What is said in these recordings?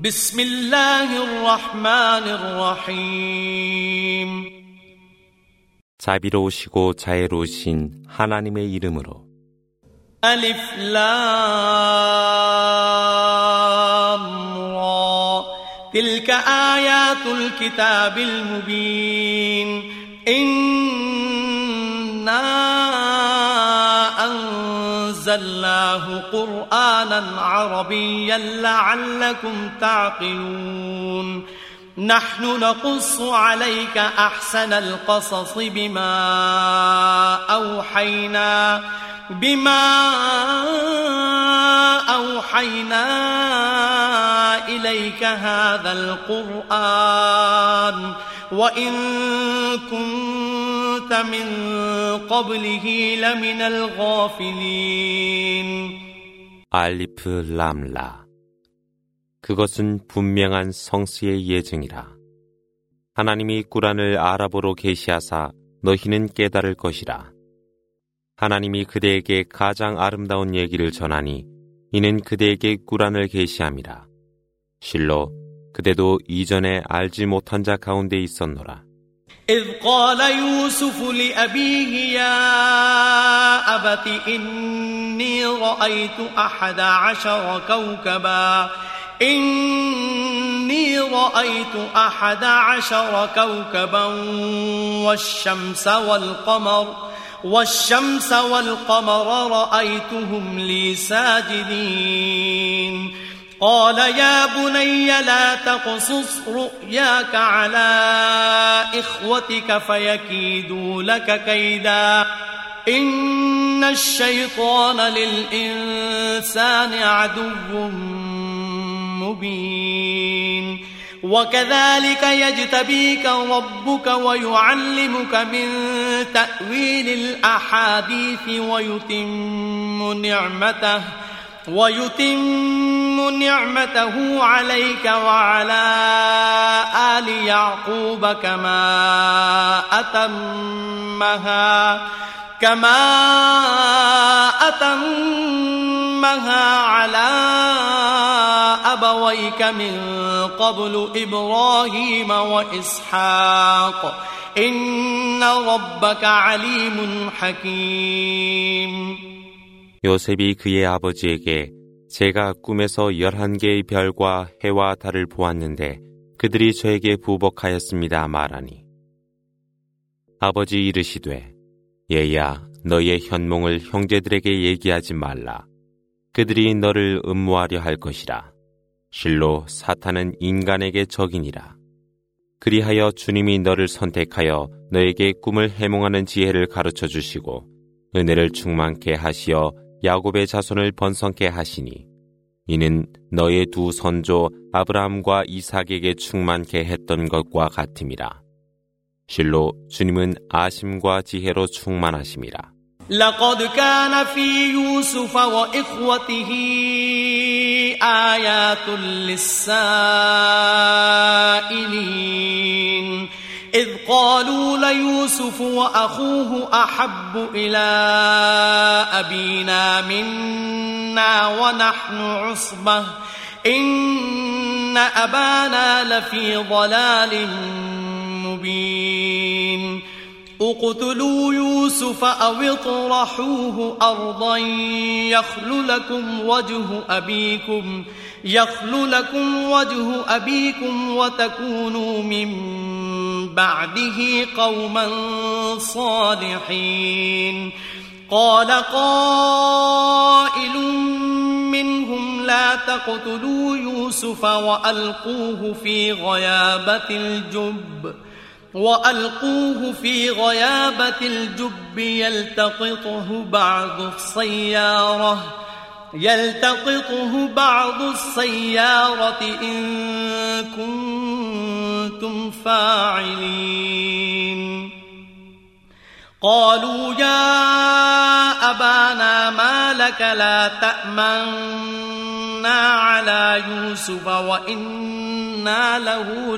بسم الله الرحمن الرحيم 자비로우시고 자애로우신 하나님의 이름으로 ألف لام را تلك آيات الكتاب المبين إنا أنزلناه قرآنا عربيا لعلكم تعقلون نحن نقص عليك أحسن القصص بما أوحينا إليك هذا القرآن وإن كنت من قبله لمن الغافلين 알리프 람라 그것은 분명한 성스의 예증이라. 하나님이 꾸란을 아랍어로 계시하사 너희는 깨달을 것이라. 하나님이 그대에게 가장 아름다운 얘기를 전하니 이는 그대에게 꾸란을 계시함이라. 실로 그대도 이전에 알지 못한 자 가운데 있었노라. إذ قال يوسف لأبيه يا أبت إني رأيت أحد عشر كوكبا والشمس والقمر رأيتهم لي ساجدين قال يا بني لا تقصص رؤياك على إخوتك فيكيدوا لك كيدا إن الشيطان للإنسان عدو مبين وكذلك يجتبيك ربك ويعلمك من تأويل الأحاديث ويتم نعمته عليك وعلى آل يعقوب كما أتمها على أبويك من قبل إبراهيم وإسحاق إن ربك عليم حكيم 요셉이 그의 아버지에게 제가 꿈에서 11개의 별과 해와 달을 보았는데 그들이 저에게 부복하였습니다 말하니 아버지 이르시되 얘야 너의 현몽을 형제들에게 얘기하지 말라. 그들이 너를 음모하려 할 것이라. 실로 사탄은 인간에게 적이니라. 그리하여 주님이 너를 선택하여 너에게 꿈을 해몽하는 지혜를 가르쳐 주시고 은혜를 충만케 하시어 야곱의 자손을 번성케 하시니 이는 너의 두 선조 아브라함과 이삭에게 충만케 했던 것과 같음이라. 실로 주님은 아심과 지혜로 충만하심이라. لقد كان في يوسف وإخوته آيات للسائلين إذ قالوا ليوسف وأخوه أحب إلى أبينا منا ونحن عصبة إن أبانا لفي ضلال مبين اقتلوا يوسف أو اطرحوه أرضا يخل لكم وجه أبيكم وتكونوا من بعده قوما صالحين قال قائل منهم لا تقتلوا يوسف وألقوه في غيابة الجب يلتقطه بعض السيارة إن كنتم فاعلين قالوا يا أبانا ما لك لا تأمنا على يوسف وإنا له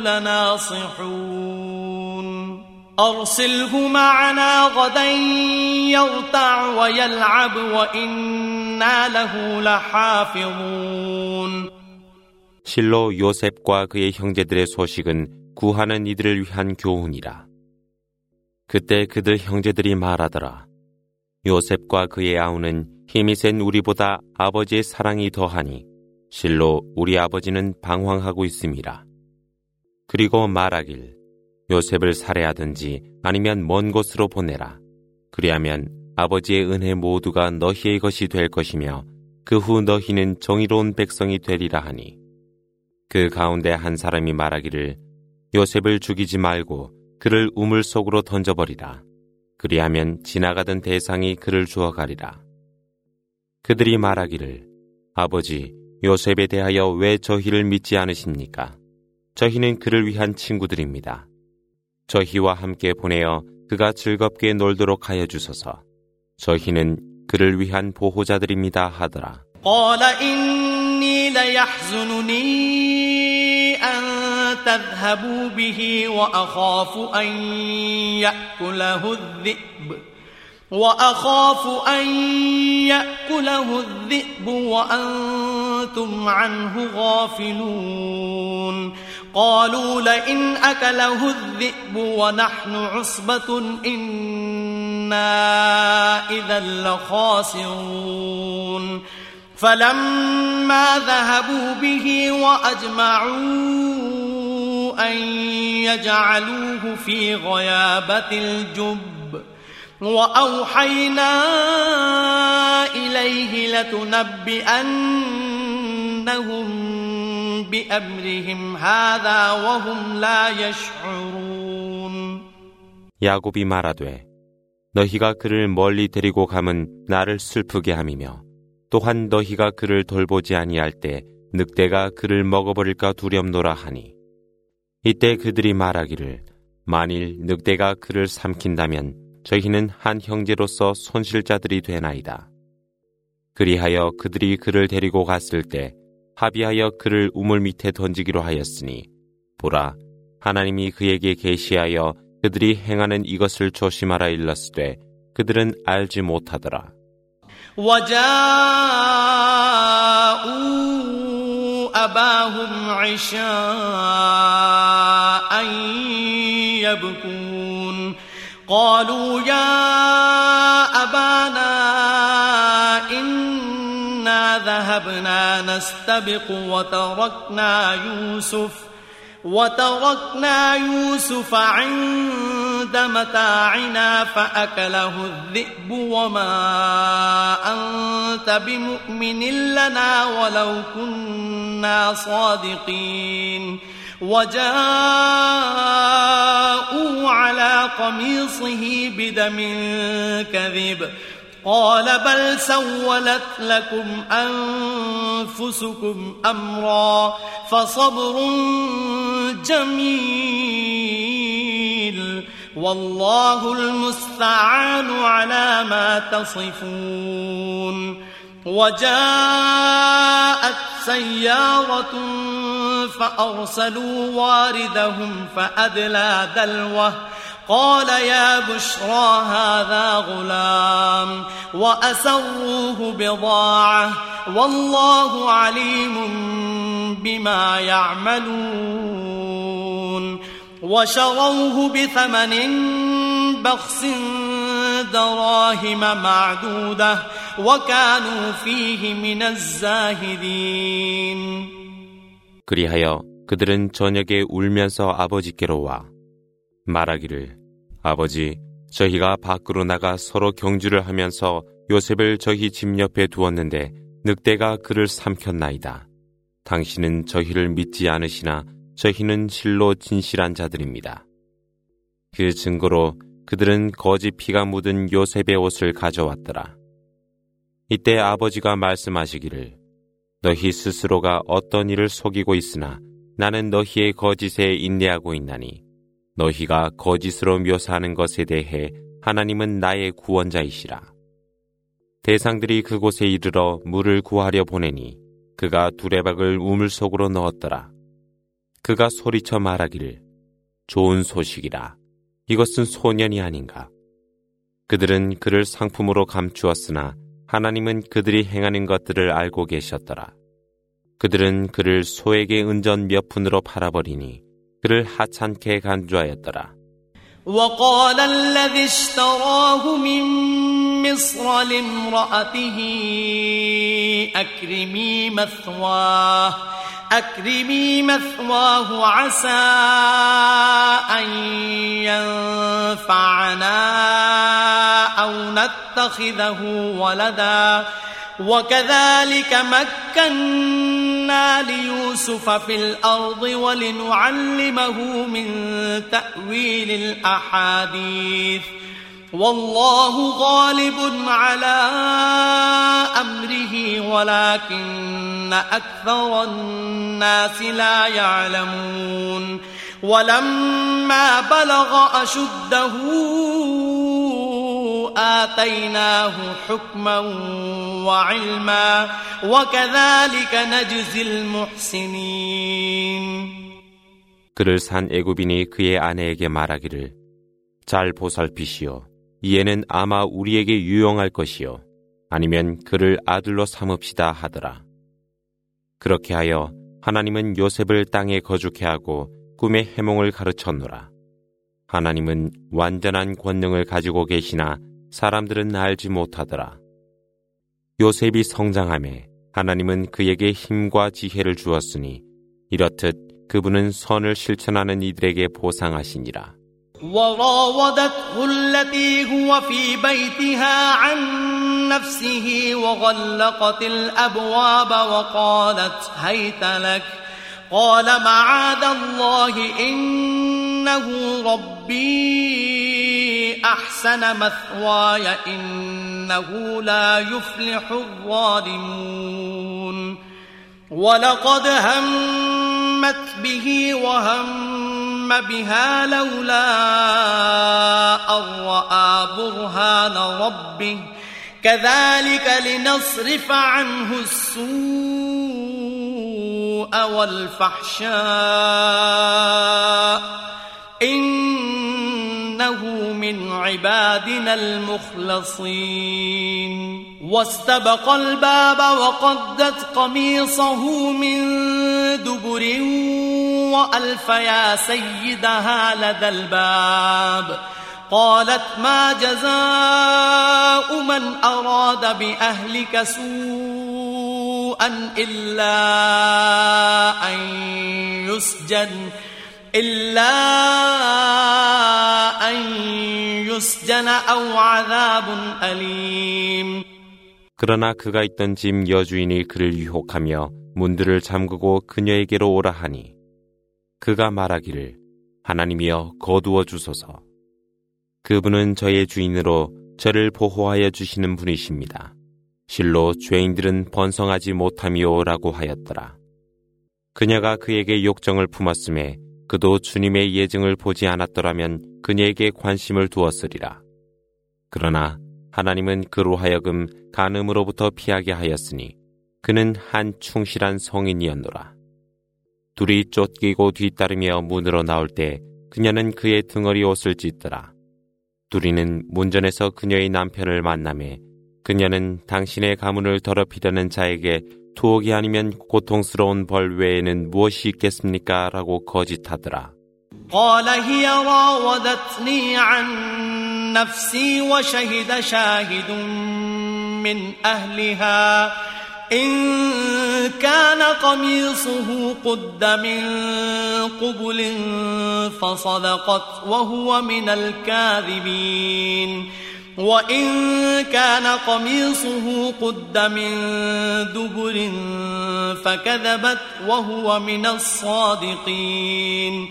لناصحون أرسله معنا غدا يرتع ويلعب وإنا له لحافظون 실로 요셉과 그의 형제들의 소식은 구하는 이들을 위한 교훈이라. 그때 그들 형제들이 말하더라. 요셉과 그의 아우는 힘이 센 우리보다 아버지의 사랑이 더하니 실로 우리 아버지는 방황하고 있음이라. 그리고 말하길 요셉을 살해하든지 아니면 먼 곳으로 보내라. 그리하면 아버지의 은혜 모두가 너희의 것이 될 것이며 그 후 너희는 정의로운 백성이 되리라 하니 그 가운데 한 사람이 말하기를 요셉을 죽이지 말고 그를 우물 속으로 던져버리라. 그리하면 지나가던 대상이 그를 주워가리라. 그들이 말하기를 아버지 요셉에 대하여 왜 저희를 믿지 않으십니까? 저희는 그를 위한 친구들입니다. 저희와 함께 보내어 그가 즐겁게 놀도록 하여 주소서. 저희는 그를 위한 보호자들입니다 하더라. قال إني ليحزنني أن تذهبوا به وأخاف أن يأكله الذئب وأنتم عنه غافلون قالوا لئن أكله الذئب ونحن عصبة إنا إذا لخاسرون فلما ذهبوا به وأجمعوا أن يجعلوه في غيابة الجب وأوحينا إليه لتنبئنهم بأمرهم هذا وهم لا يشعرون. 야곱이 말하되 너희가 그를 멀리 데리고 감은 나를 슬프게 함이며 또한 너희가 그를 돌보지 아니할 때 늑대가 그를 먹어버릴까 두렵노라 하니 이때 그들이 말하기를 만일 늑대가 그를 삼킨다면 저희는 한 형제로서 손실자들이 되나이다. 그리하여 그들이 그를 데리고 갔을 때 합의하여 그를 우물 밑에 던지기로 하였으니 보라 하나님이 그에게 계시하여 그들이 행하는 이것을 조심하라 일렀으되 그들은 알지 못하더라. وجاءوا أباهم عشاء يبكون قالوا يا أبانا إنا ذهبنا نستبق وتركنا يوسف عند متاعنا فأكله الذئب وما أنت بمؤمن لنا ولو كنا صادقين وجاءوا على قميصه بدم كذب قال بل سولت لكم أنفسكم أمرا فصبر جميل والله المستعان على ما تصفون. وجاءت سيارة فأرسلوا واردهم فأدلى دلوه قال يا بشرى هذا غلام وأسروه بضاعة والله عليم بما يعملون وشروه بثمن بخس دراهم معدودة وكانوا فيه من الزاهدين. 그리하여 그들은 저녁에 울면서 아버지께로 와 말하기를 아버지 저희가 밖으로 나가 서로 경주를 하면서 요셉을 저희 집 옆에 두었는데 늑대가 그를 삼켰나이다. 당신은 저희를 믿지 않으시나 저희는 실로 진실한 자들입니다. 그 증거로 그들은 거짓 피가 묻은 요셉의 옷을 가져왔더라. 이때 아버지가 말씀하시기를 너희 스스로가 어떤 일을 속이고 있으나 나는 너희의 거짓에 인내하고 있나니 너희가 거짓으로 묘사하는 것에 대해 하나님은 나의 구원자이시라. 대상들이 그곳에 이르러 물을 구하려 보내니 그가 두레박을 우물 속으로 넣었더라. 그가 소리쳐 말하기를 좋은 소식이라. 이것은 소년이 아닌가. 그들은 그를 상품으로 감추었으나 하나님은 그들이 행하는 것들을 알고 계셨더라. 그들은 그를 소에게 은전 몇 푼으로 팔아버리니 그를 하찮게 간주하였더라. وقال الذي اشتراه من مصر لامرأته أكرمي مثواه عسى أن ينفعنا أو نتخذه ولدا وكذلك مكنا ليوسف في الأرض ولنعلمه من تأويل الأحاديث والله غالب على أمره ولكن أكثر الناس لا يعلمون ولما بلغ أشده آتيناه حكما وعلما وكذلك نجزي المحسنين. 그를 산 애굽인이 그의 아내에게 말하기를 잘 보살피시오. 이에는 아마 우리에게 유용할 것이요 아니면 그를 아들로 삼읍시다 하더라. 그렇게 하여 하나님은 요셉을 땅에 거주케 하고 꿈의 해몽을 가르쳤노라. 하나님은 완전한 권능을 가지고 계시나 사람들은 알지 못하더라. 요셉이 성장하매 하나님은 그에게 힘과 지혜를 주었으니 이렇듯 그분은 선을 실천하는 이들에게 보상하시니라. وراودته التي هو في بيتها عن نفسه وغلقت الأبواب وقالت هيت لك قال معاذ الله إنه ربي أحسن مثواي إنه لا يفلح الظالمون ولقد همت به وهم بها لولا أن رأى برهان ربه كذلك لنصرف عنه السوء والفحشاء إنه من عبادنا المخلصين واستبق الباب وقدت قميصه من دبر وألف يا سيدها لدى الباب قالت ما جزاء من أراد بأهلك سوءا إلا أن يسجن أو عذاب أليم. 그러나 그가 있던 집 여주인이 그를 유혹하며 문들을 잠그고 그녀에게로 오라 하니 그가 말하기를 하나님이여 거두어 주소서. 그분은 저의 주인으로 저를 보호하여 주시는 분이십니다. 실로 죄인들은 번성하지 못함이오라고 하였더라. 그녀가 그에게 욕정을 품었음에 그도 주님의 예증을 보지 않았더라면 그녀에게 관심을 두었으리라. 그러나 하나님은 그로 하여금 간음으로부터 피하게 하였으니 그는 한 충실한 성인이었노라. 둘이 쫓기고 뒤따르며 문으로 나올 때 그녀는 그의 등허리 옷을 찢더라. 둘이는 문전에서 그녀의 남편을 만나매 그녀는 당신의 가문을 더럽히려는 자에게 투옥이 아니면 고통스러운 벌 외에는 무엇이 있겠습니까? 라고 거짓하더라. قال هي راودتني عن نفسي وشهد شاهد من أهلها إن كان قميصه قد من قبل فصدقت وهو من الكاذبين وإن كان قميصه قد من دبر فكذبت وهو من الصادقين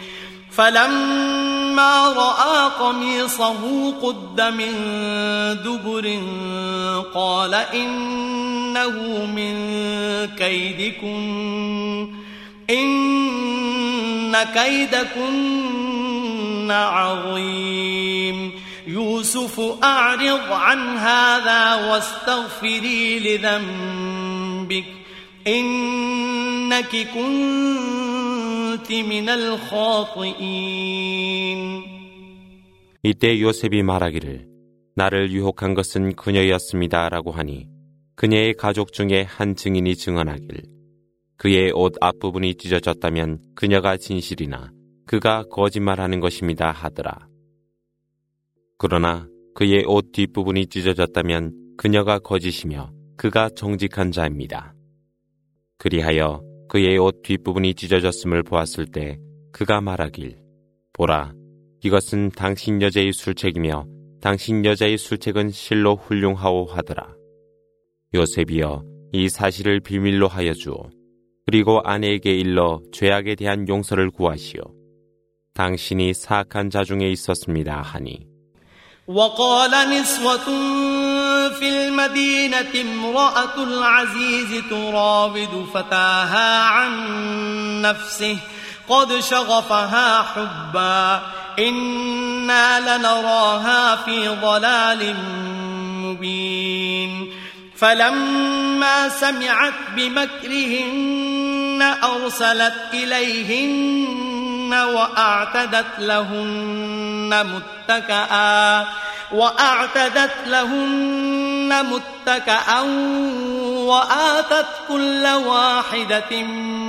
فلما رأى قميصه قد من دبر قال إنه من كيدكن إن كيدكن عظيم يوسف أعرض عن هذا واستغفري لذنبك إنك كنت من الخاطئين. 이때 요셉이 말하기를 나를 유혹한 것은 그녀였습니다 라고 하니 그녀의 가족 중에 한 증인이 증언하길 그의 옷 앞부분이 찢어졌다면 그녀가 진실이나 그가 거짓말하는 것입니다 하더라. 그러나 그의 옷 뒷부분이 찢어졌다면 그녀가 거짓이며 그가 정직한 자입니다. 그리하여 그의 옷 뒷부분이 찢어졌음을 보았을 때 그가 말하길, 보라, 이것은 당신 여자의 술책이며 당신 여자의 술책은 실로 훌륭하오 하더라. 요셉이여, 이 사실을 비밀로 하여 주오. 그리고 아내에게 일러 죄악에 대한 용서를 구하시오. 당신이 사악한 자 중에 있었습니다 하니. وقال نسوة في المدينة امرأة العزيز تراود فتاها عن نفسه قد شغفها حبا إنا لنراها في ضلال مبين فلما سمعت بمكرهن أرسلت إليهن وأعتدت لهن متكأ وآتت كل واحدة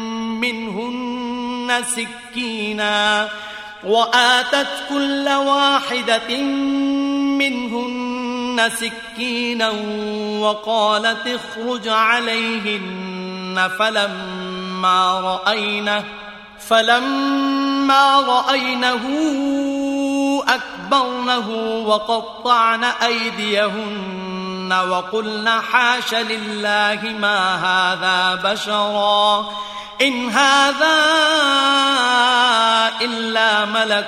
منهن سكينا وقالت اخرج عليهن فلما رأينه أكبرنه وقطعن أيديهن وقلن حاش لله ما هذا بشرا إن هذا إلا ملك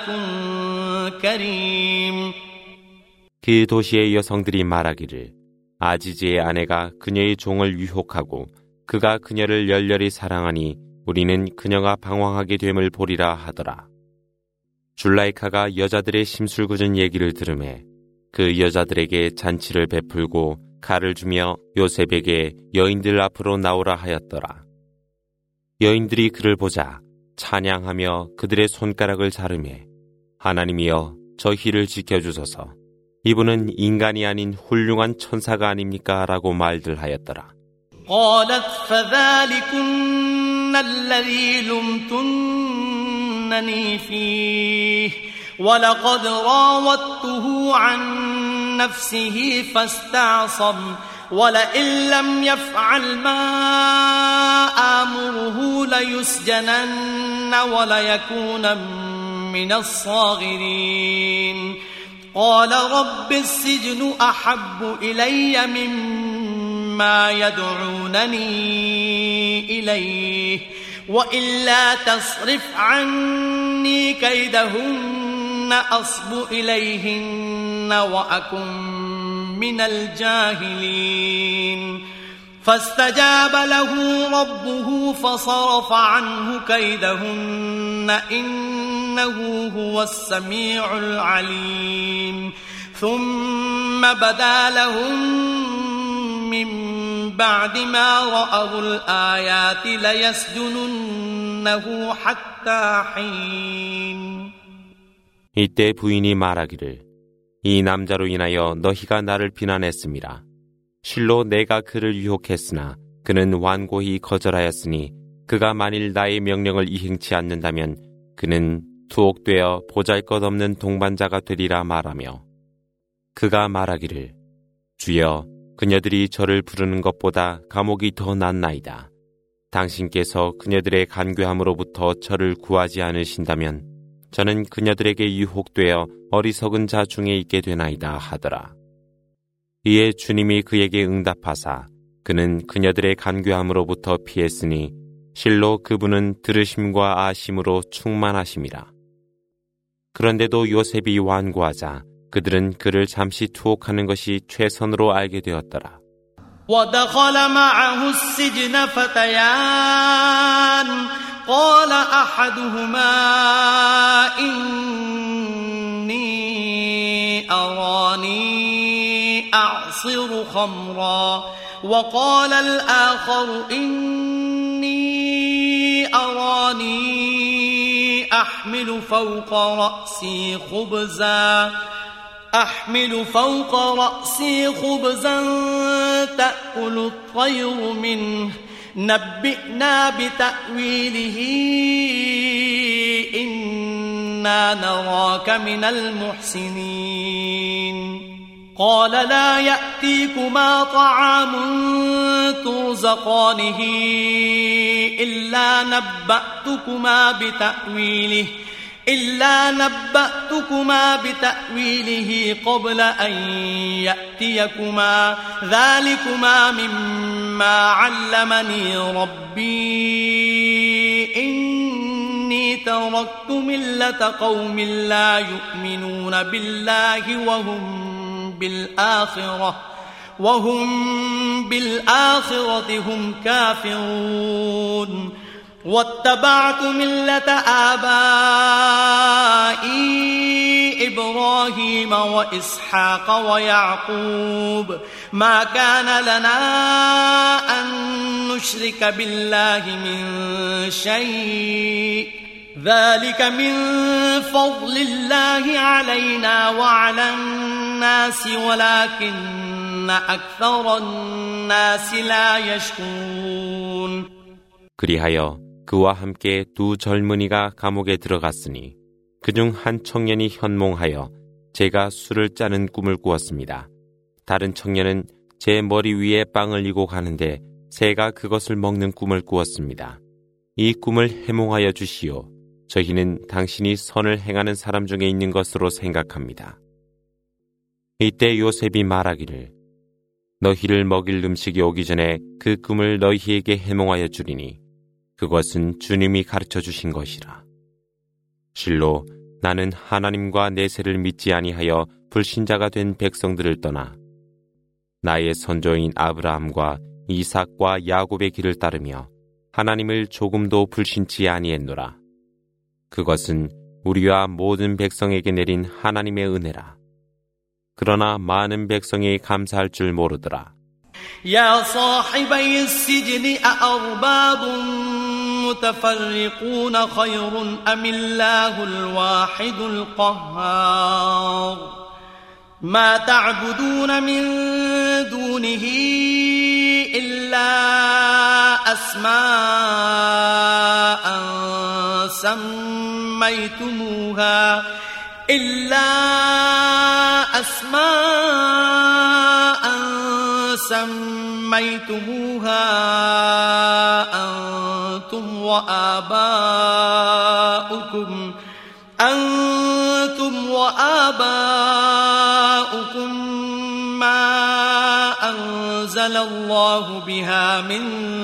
كريم. 그 도시의 여성들이 말하기를, 아지지의 아내가 그녀의 종을 유혹하고 그가 그녀를 열렬히 사랑하니 우리는 그녀가 방황하게 됨을 보리라 하더라. 줄라이카가 여자들의 심술궂은 얘기를 들으매 그 여자들에게 잔치를 베풀고 칼을 주며 요셉에게 여인들 앞으로 나오라 하였더라. 여인들이 그를 보자 찬양하며 그들의 손가락을 자르매, 하나님이여 저희를 지켜주소서, 이분은 인간이 아닌 훌륭한 천사가 아닙니까? 라고 말들 하였더라. قالت فذلكن الذي لمتنني فيه ولقد راودته عن نفسه فاستعصم ولئن لم يفعل ما آمره ليسجنن وليكون من الصاغرين قال رب السجن أحب إلي مما يدعونني إليه وإلا تصرف عني كيدهن أصب إليهن وأكن من الجاهلين فاستجاب له ربه فصرف عنه كيدهن إنه هو السميع العليم ثم بدا لهم من بعد ما رأوا الآيات ليسجننه حتى حين. 이때 부인이 말하기를, 이 남자로 인하여 너희가 나를 비난했음이라. 실로 내가 그를 유혹했으나 그는 완고히 거절하였으니 그가 만일 나의 명령을 이행치 않는다면 그는 투옥되어 보잘것없는 동반자가 되리라 말하며, 그가 말하기를, 주여, 그녀들이 저를 부르는 것보다 감옥이 더 낫나이다. 당신께서 그녀들의 간교함으로부터 저를 구하지 않으신다면 저는 그녀들에게 유혹되어 어리석은 자 중에 있게 되나이다 하더라. 이에 주님이 그에게 응답하사 그는 그녀들의 간교함으로부터 피했으니 실로 그분은 들으심과 아심으로 충만하심이라. 그런데도 요셉이 완고하자 그들은 그를 잠시 투옥하는 것이 최선으로 알게 되었더라. ودخل معه السجن فتيان قال أحدهما إني أراني أعصر خمرا وقال الآخر إني أراني أحمل فوق رأسي خبزا تأكل الطير منه نبئنا بتأويله إنا نراك من المحسنين قال لا يأتيكما طعام ترزقانه إلا نبأتكما بتأويله قبل أن يأتيكما ذلكما مما علمني ربي إني تركت ملة قوم لا يؤمنون بالله وهم بالآخرة هم كافرون واتبعت ملة آبائي إبراهيم وإسحاق ويعقوب ما كان لنا أن نشرك بالله من شيء ذلك من فضل الله علينا وعلى الناس ولكن أكثر الناس لا يشكرون. 그리하여 그와 함께 두 젊은이가 감옥에 들어갔으니 그중 한 청년이 현몽하여 제가 술을 짜는 꿈을 꾸었습니다. 다른 청년은 제 머리 위에 빵을 이고 가는데 새가 그것을 먹는 꿈을 꾸었습니다. 이 꿈을 해몽하여 주시오. 저희는 당신이 선을 행하는 사람 중에 있는 것으로 생각합니다. 이때 요셉이 말하기를 너희를 먹일 음식이 오기 전에 그 꿈을 너희에게 해몽하여 주리니 그것은 주님이 가르쳐 주신 것이라. 실로 나는 하나님과 내세를 믿지 아니하여 불신자가 된 백성들을 떠나 나의 선조인 아브라함과 이삭과 야곱의 길을 따르며 하나님을 조금도 불신치 아니했노라. 그것은 우리와 모든 백성에게 내린 하나님의 은혜라. 그러나 많은 백성이 감사할 줄 모르더라. يا صاحبي السجن أأرباب متفرقون خير أم الله الواحد القهار ما تعبدون من دونه إلا أسماء سميتموها أنتم وآباؤكم ما أنزل الله بها من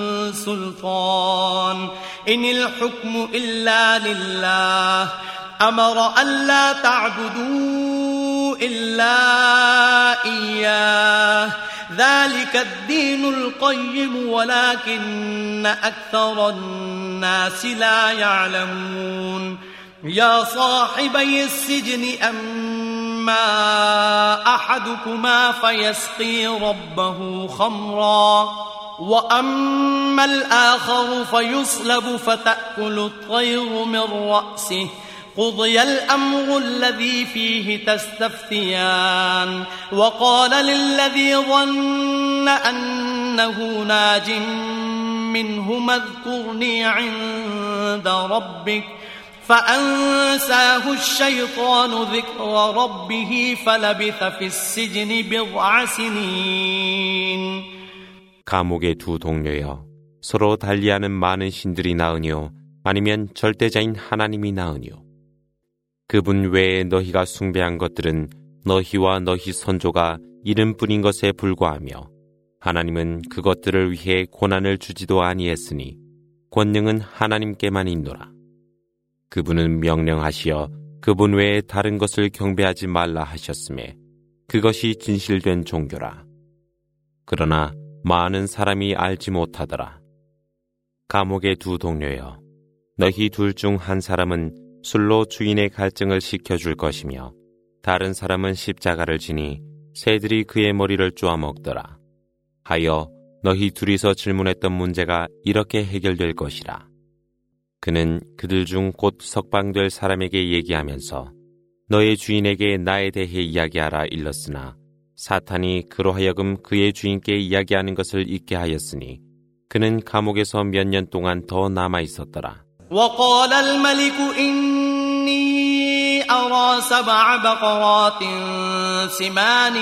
سلطان إن الحكم إلا لله أمر ألا تعبدوا إلا إياه ذلك الدين القيم ولكن أكثر الناس لا يعلمون يا صاحبي السجن أما أحدكما فيسقي ربه خمرا وأما الآخر فيصلب فتأكل الطير من رأسه قضي الأمر الذي فيه تستفتيان وقال للذي ظن أنه ناج منهما اذكرني عند ربك فأنساه الشيطان ذكر ربه فلبث في السجن بضع سنين. 감옥의 두 동료여, 서로 달리하는 많은 신들이 나으뇨 아니면 절대자인 하나님이 나으뇨. 그분 외에 너희가 숭배한 것들은 너희와 너희 선조가 이름뿐인 것에 불과하며 하나님은 그것들을 위해 고난을 주지도 아니했으니 권능은 하나님께만 있노라. 그분은 명령하시어 그분 외에 다른 것을 경배하지 말라 하셨음에 그것이 진실된 종교라. 그러나 많은 사람이 알지 못하더라. 감옥의 두 동료여, 너희 둘 중 한 사람은 술로 주인의 갈증을 식혀줄 것이며 다른 사람은 십자가를 지니 새들이 그의 머리를 쪼아먹더라. 하여 너희 둘이서 질문했던 문제가 이렇게 해결될 것이라. 그는 그들 중 곧 석방될 사람에게 얘기하면서 너의 주인에게 나에 대해 이야기하라 일렀으나 사탄이 그로 하여금 그의 주인께 이야기하는 것을 잊게 하였으니 그는 감옥에서 몇 년 동안 더 남아 있었더라. وقال الملك إني أرى 7 بقرات سمان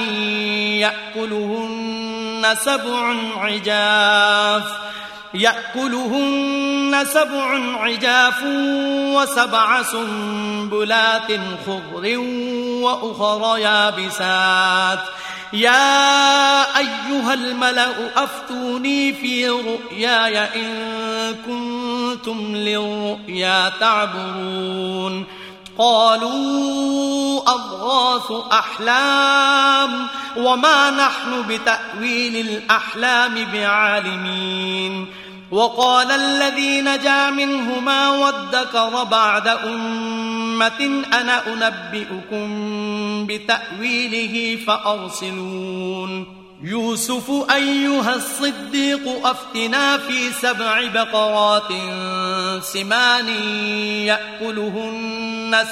يأكلهن 7 عجاف و7 سنبلات خضر وأخر يابسات يا أيها الملأ أفتوني في رؤياي إن كنتم للرؤيا تعبرون قالوا أضغاث أحلام وما نحن بتأويل الأحلام بعالمين وقال الذي نجا منهما وادكر بعد أمة أنا أنبئكم بتأويله فأرسلون يوسف أيها الصديق أفتنا في 7 بقرات سمان يأكلهن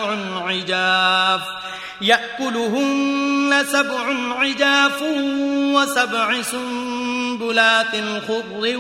7 عجاف و7 سنبلات خضر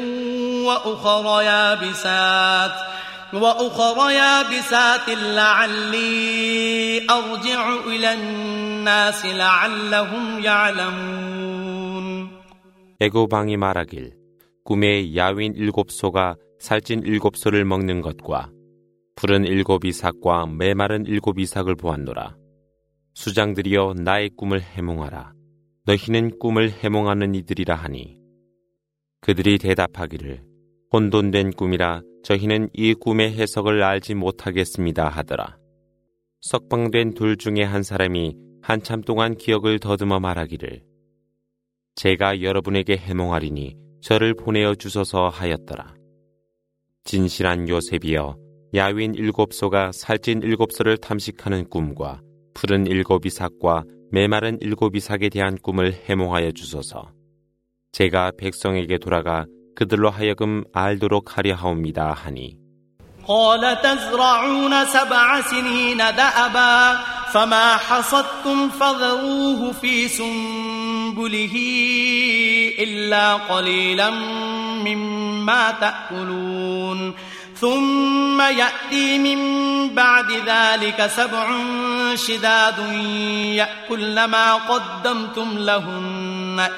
وأخر يابسات لعلي أرجع إلى الناس لعلهم يعلمون. 애고방이 말하길 꿈에 야윈 7소가 살찐 7소를 먹는 것과 푸른 7이삭과 메마른 7이삭을 보았노라. 수장들이여 나의 꿈을 해몽하라. 너희는 꿈을 해몽하는 이들이라 하니 그들이 대답하기를 혼돈된 꿈이라 저희는 이 꿈의 해석을 알지 못하겠습니다 하더라. 석방된 둘 중에 한 사람이 한참 동안 기억을 더듬어 말하기를 제가 여러분에게 해몽하리니 저를 보내어 주소서 하였더라. 진실한 요셉이여 야윈 7소가 살찐 7소를 탐식하는 꿈과 푸른 7이삭과 메마른 7이삭에 대한 꿈을 해몽하여 주소서. 제가 백성에게 돌아가 그들로 하여금 알도록 하려 하옵니다 하니 قال تزرعون 7 سنين دأبا فما حصدتم فذروه في سنبله إلا قليلا مما تأكلون ثم يأتي من بعد ذلك 7 شداد يأكلن ما قدمتم لهن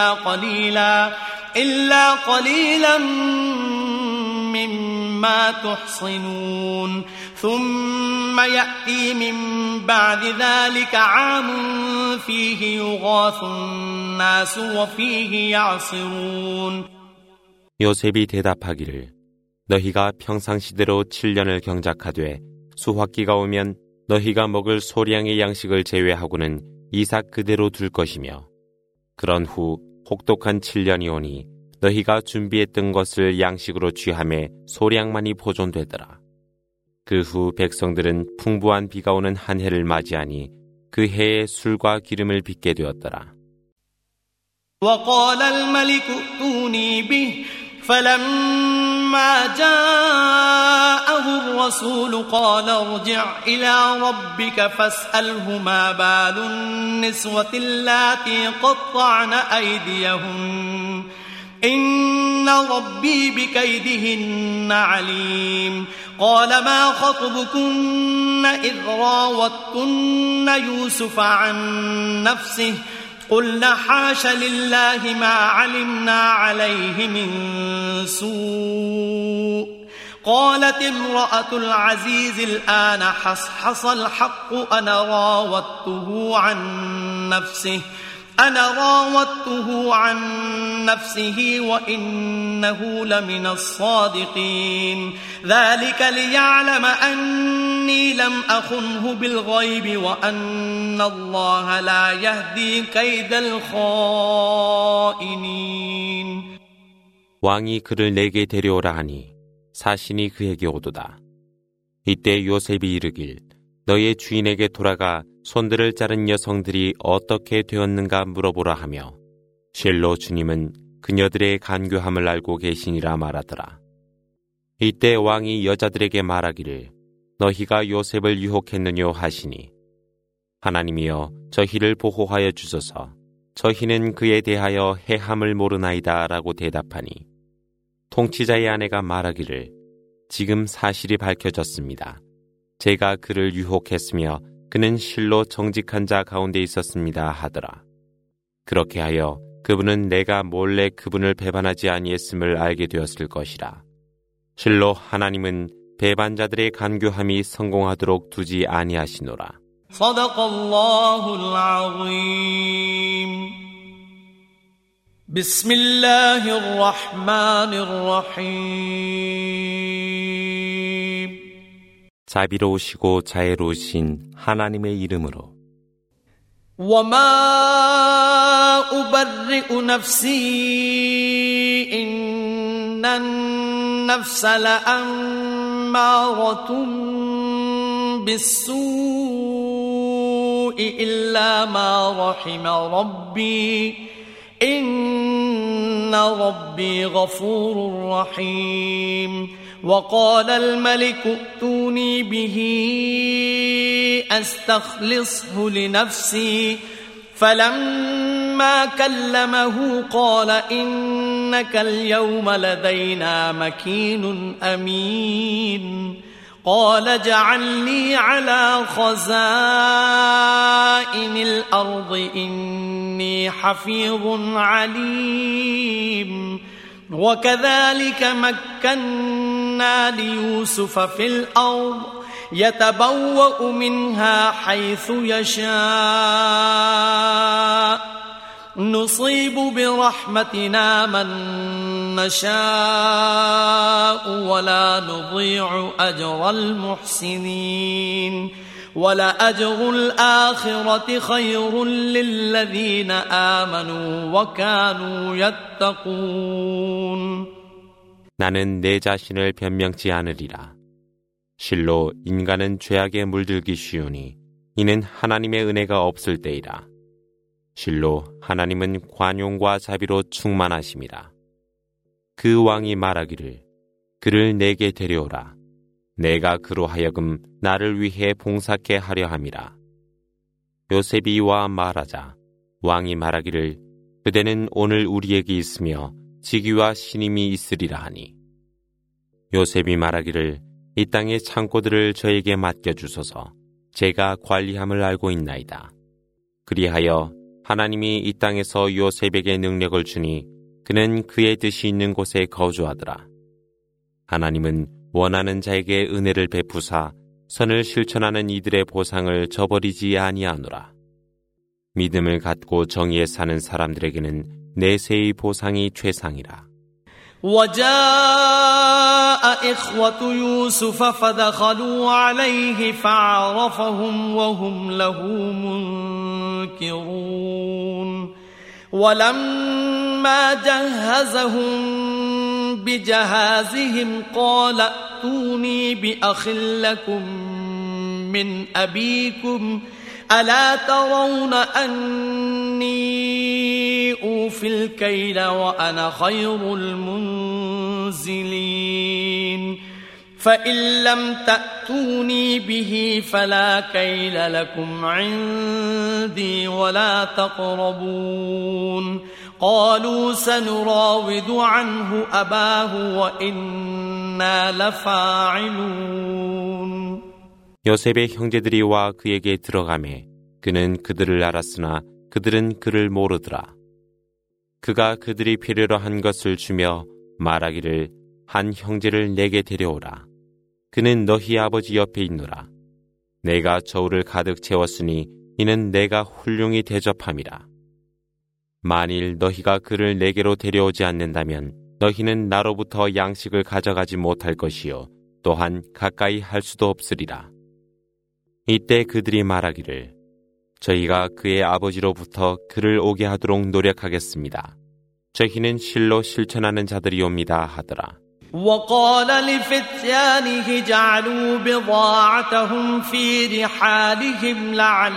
إلا قليلا مما تحصنون ثم يأتي من بعد ذلك عام فيه يغاث الناس وفيه يعصرون. 요셉이 대답하기를 너희가 평상시대로 7년을 경작하되 수확기가 오면 너희가 먹을 소량의 양식을 제외하고는 이삭 그대로 둘 것이며 그런 후 혹독한 7년이 오니 너희가 준비했던 것을 양식으로 취함에 소량만이 보존되더라. 그 후 백성들은 풍부한 비가 오는 한 해를 맞이하니 그 해에 술과 기름을 빚게 되었더라. وقال الملك ائتوني به فلما جاءه الرسول قال ارجع إلى ربك فاسأله ما بال النسوة اللاتي قطعن أيديهن إن ربي بكيدهن عليم قال ما خطبكن إذ راوتن يوسف عن نفسه قلنا حاش لله ما علمنا عليه من سوء قالت امرأة العزيز الآن حصحص الحق أنا راودته عن نفسه وإنه لمن الصادقين ذلك ليعلم أني لم أخنه بالغيب وأن الله لا يهدي كيد الخائنين. 왕이 그를 내게 데려오라 하니 사신이 그에게 오도다. 이때 요셉이 이르길 너의 주인에게 돌아가 손들을 자른 여성들이 어떻게 되었는가 물어보라 하며 실로 주님은 그녀들의 간교함을 알고 계시니라 말하더라. 이때 왕이 여자들에게 말하기를 너희가 요셉을 유혹했느뇨 하시니 하나님이여 저희를 보호하여 주소서 저희는 그에 대하여 해함을 모르나이다 라고 대답하니 통치자의 아내가 말하기를 지금 사실이 밝혀졌습니다. 제가 그를 유혹했으며 그는 실로 정직한 자 가운데 있었습니다 하더라. 그렇게 하여 그분은 내가 몰래 그분을 배반하지 아니했음을 알게 되었을 것이라. 실로 하나님은 배반자들의 간교함이 성공하도록 두지 아니하시노라. 서다깔라후ल 아ઝim. 비스밀라히르 라흐마니르 라힘. 자비로우시고 자애로우신 하나님의 이름으로. وما أبرئ نفسي إن النفس لأمارة بالسوء إلا ما رحم ربي إن ربي غفور رحيم وقال الملك ائتوني به أستخلصه لنفسي فلما كلمه قال إنك اليوم لدينا مكين أمين قال اجعلني على خزائن الأرض إني حفيظ عليم وكذلك مكنا ليوسف في الأرض يتبوأ منها حيث يشاء نصيب برحمتنا من نشاء ولا نضيع أجر المحسنين ولأجر الآخرة خير للذين آمنوا وكانوا يتقون. 나는 내 자신을 변명치 않으리라. 실로 인간은 죄악에 물들기 쉬우니 이는 하나님의 은혜가 없을 때이라. 실로 하나님은 관용과 자비로 충만하심이라. 그 왕이 말하기를 그를 내게 데려오라. 내가 그로 하여금 나를 위해 봉사케 하려 함이라. 요셉이 이와 말하자 왕이 말하기를 그대는 오늘 우리에게 있으며 직위와 신임이 있으리라 하니 요셉이 말하기를 이 땅의 창고들을 저에게 맡겨주소서. 제가 관리함을 알고 있나이다. 그리하여 하나님이 이 땅에서 요셉에게 능력을 주니 그는 그의 뜻이 있는 곳에 거주하더라. 하나님은 원하는 자에게 은혜를 베푸사 선을 실천하는 이들의 보상을 저버리지 아니하노라. 믿음을 갖고 정의에 사는 사람들에게는 내세의 보상이 최상이라. وجاء إخوة يوسف فدخلوا عليه فعرفهم وهم له منكرون ولما جهزهم بجهازهم قال ائتوني بأخ لكم من أبيكم ألا ترون أني أوفي الكيل وأنا خير المنزلين فإن لم تأتوني به فلا كيل لكم عندي ولا تقربون قالوا سنراود عنه أباه وإنا لفاعلون. 요셉의 형제들이 와 그에게 들어가매 그는 그들을 알았으나 그들은 그를 모르더라. 그가 그들이 필요로 한 것을 주며 말하기를 한 형제를 내게 데려오라. 그는 너희 아버지 옆에 있노라. 내가 저울을 가득 채웠으니 이는 내가 훌륭히 대접함이라. 만일 너희가 그를 내게로 데려오지 않는다면 너희는 나로부터 양식을 가져가지 못할 것이요 또한 가까이 할 수도 없으리라. 이때 그들이 말하기를 저희가 그의 아버지로부터 그를 오게 하도록 노력하겠습니다. 저희는 실로 실천하는 자들이옵니다 하더라. وقال لفتيانه جعلوا بضاعتهم في رحالهم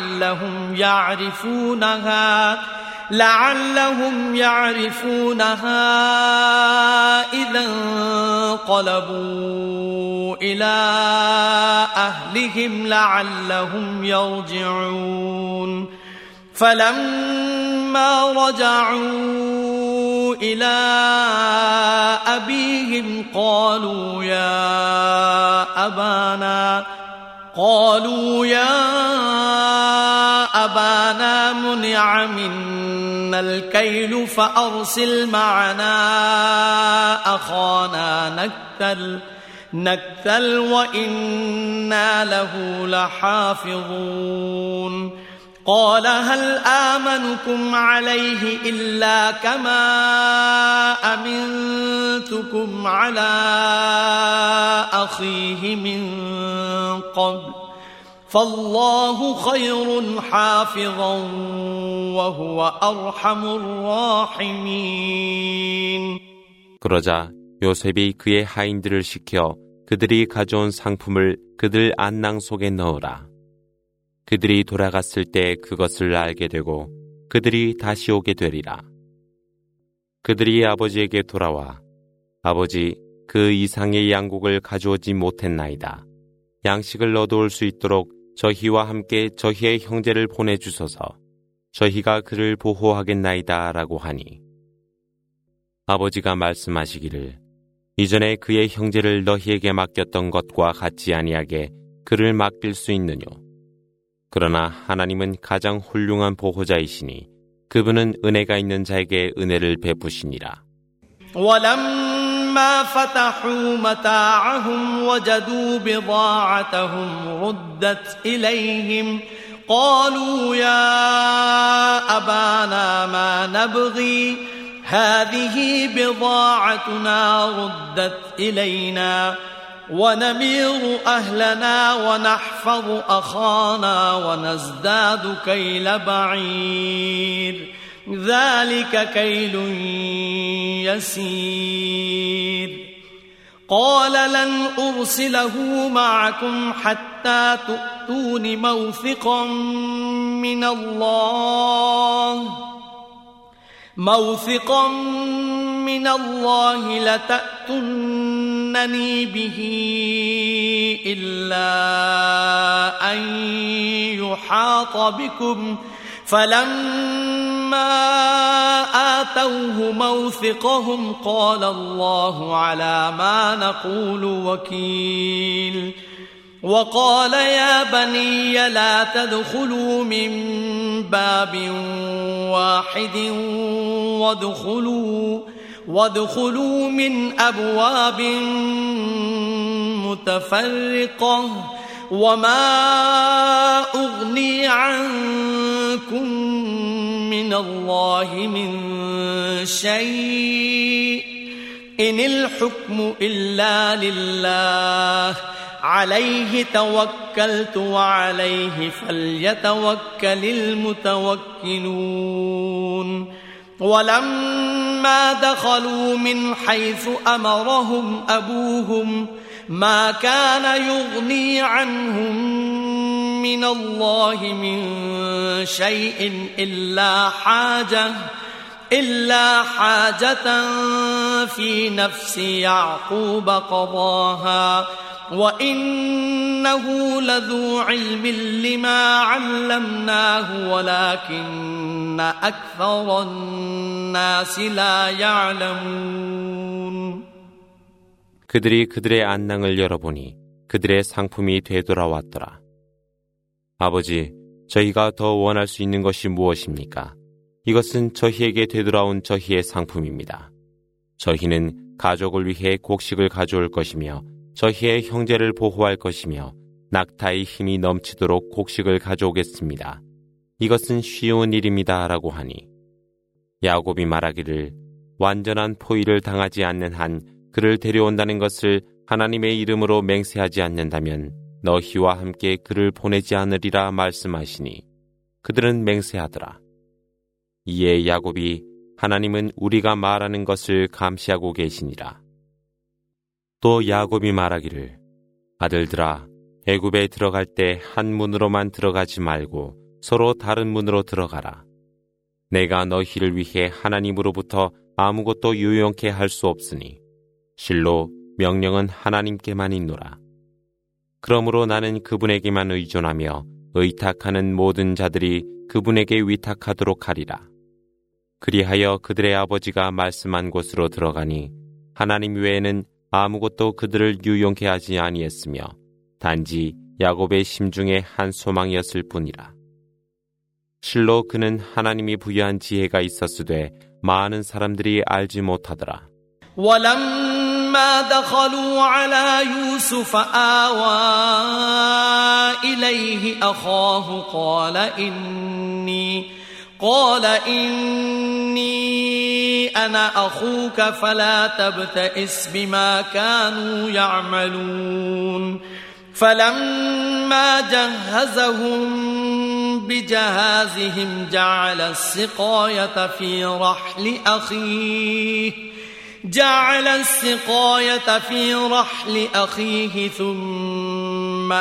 لعلهم يعرفونها إذا انقلبوا إلى أهلهم لعلهم يرجعون فلما رجعوا إلى أبيهم قالوا يا أبانا منع منا الكيل فأرسل معنا أخانا نكتل وإنا له لحافظون قال هل آمنكم عليه إلا كما أمنتكم على أخيه من قبل فالله خير حافظا وهو أرحم الراحمين. 그러자 요셉이 그의 하인들을 시켜 그들이 가져온 상품을 그들 안낭 속에 넣으라. 그들이 돌아갔을 때 그것을 알게 되고 그들이 다시 오게 되리라. 그들이 아버지에게 돌아와 아버지 그 이상의 양곡을 가져오지 못했나이다. 양식을 얻어올 수 있도록 저희와 함께 저희의 형제를 보내주소서. 저희가 그를 보호하겠나이다 라고 하니 아버지가 말씀하시기를 이전에 그의 형제를 너희에게 맡겼던 것과 같지 아니하게 그를 맡길 수 있느뇨. 그러나 하나님은 가장 훌륭한 보호자이시니 그분은 은혜가 있는 자에게 은혜를 베푸시니라. ولما فتحوا متاعهم وجدوا بضاعتهم ردت إليهم قالوا يا أبانا ما نبغي هذه بضاعتنا ردت إلينا ونمير أهلنا ونحفظ أخانا ونزداد كيل بعير ذلك كيل يسير قال لن أرسله معكم حتى تؤتون موثقا من الله لتأتونني به إلا أن يحاط بكم فلما آتوه موثقهم قال الله على ما نقول وكيل وقال يا بني لا تدخلوا من باب واحد وادخلوا من أبواب متفرقة وما أغني عنكم من الله من شيء إن الحكم إلا لله عليه توكلت وعليه فليتوكل المتوكلون ولما دخلوا من حيث أمرهم أبوهم ما كان يغني عنهم من الله من شيء إلا حاجة في نفس يعقوب قضاها وإنه لذو علم لما علمناه ولكن أكثر الناس لا يعلمون. 그들이 그들의 안낭을 열어보니 그들의 상품이 되돌아왔더라. 아버지, 저희가 더 원할 수 있는 것이 무엇입니까? 이것은 저희에게 되돌아온 저희의 상품입니다. 저희는 가족을 위해 곡식을 가져올 것이며 저희의 형제를 보호할 것이며 낙타의 힘이 넘치도록 곡식을 가져오겠습니다. 이것은 쉬운 일입니다. 라고 하니 야곱이 말하기를 완전한 포위를 당하지 않는 한 그를 데려온다는 것을 하나님의 이름으로 맹세하지 않는다면 너희와 함께 그를 보내지 않으리라 말씀하시니 그들은 맹세하더라. 이에 야곱이 하나님은 우리가 말하는 것을 감시하고 계시니라. 또 야곱이 말하기를 아들들아 애굽에 들어갈 때 한 문으로만 들어가지 말고 서로 다른 문으로 들어가라. 내가 너희를 위해 하나님으로부터 아무것도 유용케 할 수 없으니 실로 명령은 하나님께만 있노라. 그러므로 나는 그분에게만 의존하며 의탁하는 모든 자들이 그분에게 위탁하도록 하리라. 그리하여 그들의 아버지가 말씀한 곳으로 들어가니 하나님 외에는 아무것도 그들을 유용케 하지 아니했으며 단지 야곱의 심중에 한 소망이었을 뿐이라. 실로 그는 하나님이 부여한 지혜가 있었으되 많은 사람들이 알지 못하더라. ولما دخلوا على يوسف آوى إليه أخاه قال إني أنا أخوك فلا تبتئس بما كانوا يعملون فلما جهزهم بجهازهم جعل السقاية في رحل أخيه ثم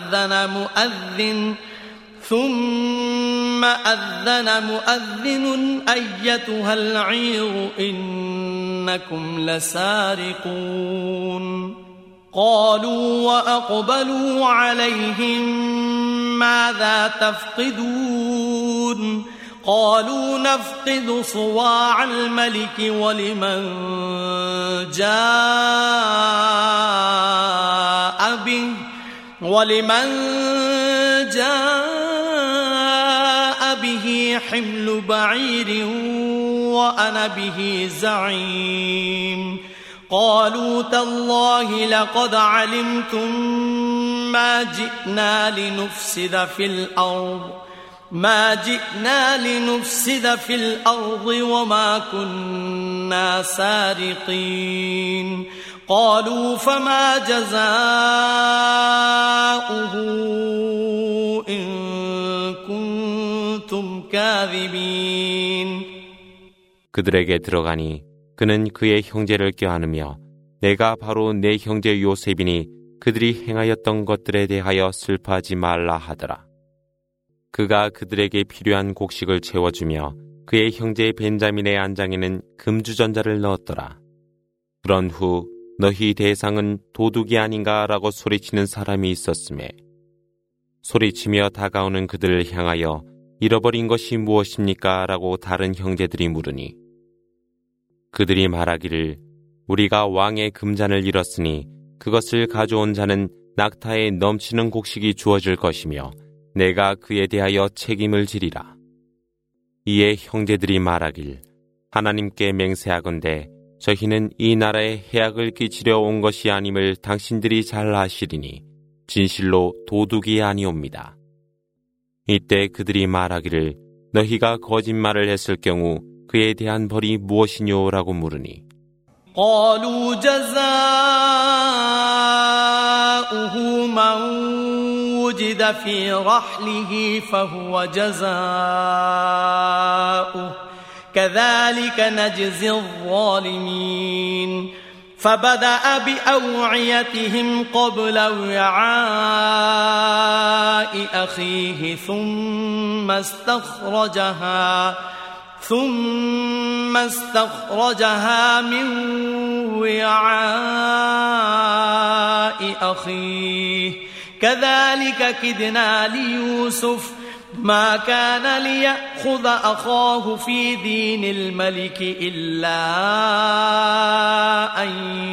أذن مؤذن أيتها العير إنكم لسارقون قالوا وأقبلوا عليهم ماذا تفقدون قالوا نفقد صواع الملك ولمن جاء به حمل بعير وأنا به زعيم قالوا تالله لقد علمتم ما جئنا لنفسد في الأرض وما كنا سارقين قالوا فما جزاؤه إن كنتم كاذبين 그들에게 들어가니 그는 그의 형제를 껴안으며 내가 바로 내 형제 요셉이니 그들이 행하였던 것들에 대하여 슬퍼하지 말라 하더라. 그가 그들에게 필요한 곡식을 채워주며 그의 형제 벤자민의 안장에는 금주전자를 넣었더라. 그런 후 너희 대상은 도둑이 아닌가라고 소리치는 사람이 있었음에 소리치며 다가오는 그들을 향하여 잃어버린 것이 무엇입니까? 라고 다른 형제들이 물으니 그들이 말하기를 우리가 왕의 금잔을 잃었으니 그것을 가져온 자는 낙타에 넘치는 곡식이 주어질 것이며 내가 그에 대하여 책임을 지리라. 이에 형제들이 말하길 하나님께 맹세하건대 저희는 이 나라에 해악을 끼치려 온 것이 아님을 당신들이 잘 아시리니 진실로 도둑이 아니옵니다. 이때 그들이 말하기를 너희가 거짓말을 했을 경우 그에 대한 벌이 무엇이뇨라고 물으니 قالوا جزاؤه من وجد في رحله فهو جزاؤه كذلك نجزي الظالمين فبدأ بأوعيتهم قبل وعاء أخيه ثم استخرجها من وعاء أخيه كذلك كدنا ليوسف ما كان ليأخذ أخاه في دين الملك إلا أن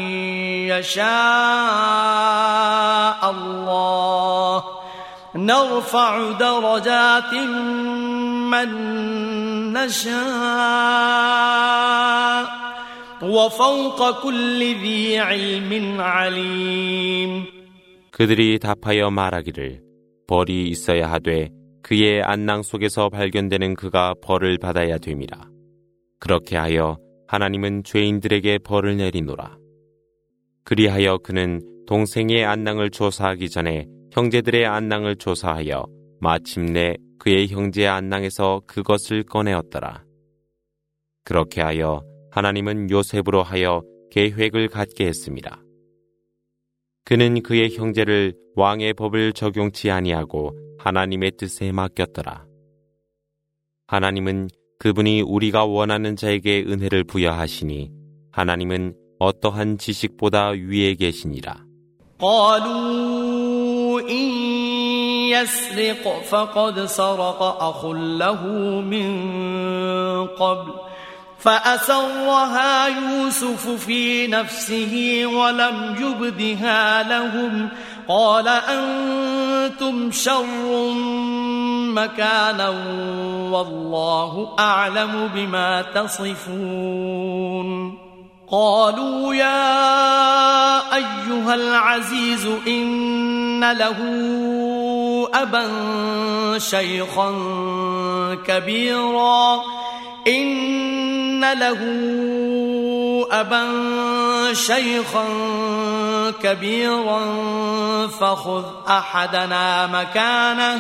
يشاء الله نرفع درجات من نشاء وفوق كل ذي علم عليم. 그들이 답하여 말하기를 벌이 있어야 하되 그의 안낭 속에서 발견되는 그가 벌을 받아야 됨이라. 그렇게 하여 하나님은 죄인들에게 벌을 내리노라. 그리하여 그는 동생의 안낭을 조사하기 전에 형제들의 안낭을 조사하여 마침내 그의 형제의 안낭에서 그것을 꺼내었더라. 그렇게 하여 하나님은 요셉으로 하여 계획을 갖게 했습니다. 그는 그의 형제를 왕의 법을 적용치 아니하고 하나님의 뜻에 맡겼더라. 하나님은 그분이 우리가 원하는 자에게 은혜를 부여하시니 하나님은 어떠한 지식보다 위에 계시니라. قالوا إن يسرق فقد سرق أخ له من قبل فأسرها يوسف في نفسه ولم يبدها لهم قال أنتم شر مكانا والله أعلم بما تصفون قالوا يا أيها العزيز إن له أبا شيخا كبيرا فخذ أحدنا مكانه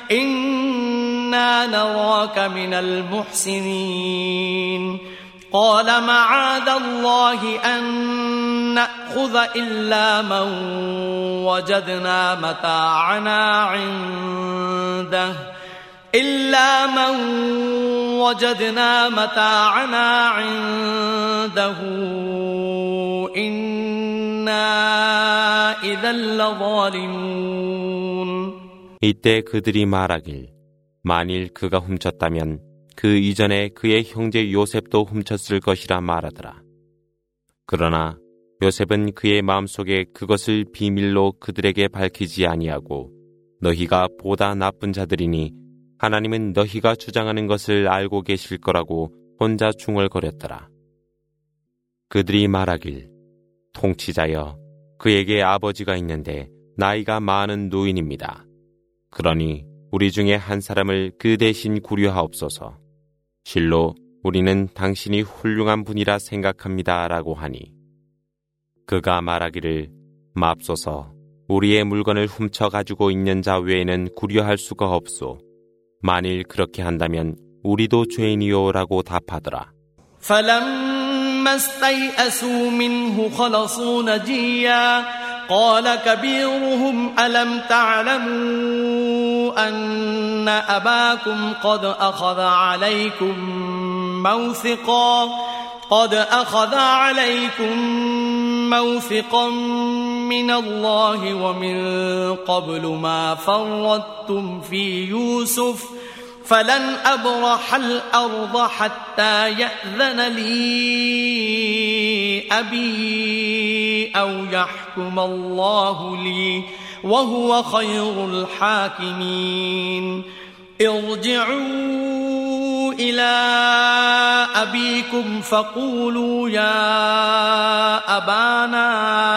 إنا نراك من المحسنين قال معاذ الله أن نأخذ إلا من وجدنا متاعنا عنده إنا إذا لظالمون. 이때 그들이 말하길 만일 그가 훔쳤다면 그 이전에 그의 형제 요셉도 훔쳤을 것이라 말하더라. 그러나 요셉은 그의 마음속에 그것을 비밀로 그들에게 밝히지 아니하고 너희가 보다 나쁜 자들이니 하나님은 너희가 주장하는 것을 알고 계실 거라고 혼자 중얼거렸더라. 그들이 말하길 통치자여 그에게 아버지가 있는데 나이가 많은 노인입니다. 그러니 우리 중에 한 사람을 그 대신 구려하옵소서. 실로 우리는 당신이 훌륭한 분이라 생각합니다. 라고 하니 그가 말하기를 맙소서 우리의 물건을 훔쳐가지고 있는 자 외에는 구려할 수가 없소. 만일 그렇게 한다면 우리도 죄인이요 라고 답하더라. فلما استيئسوا منه خلصوا نجيا قال كبيرهم ألم تعلموا أن أباكم قد أخذ عليكم موثقا من الله ومن قبل ما فرطتم في يوسف فلن أبرح الأرض حتى يأذن لي أبي أو يحكم الله لي وهو خير الحاكمين ارجعوا إلى أبيكم فقولوا يا أبانا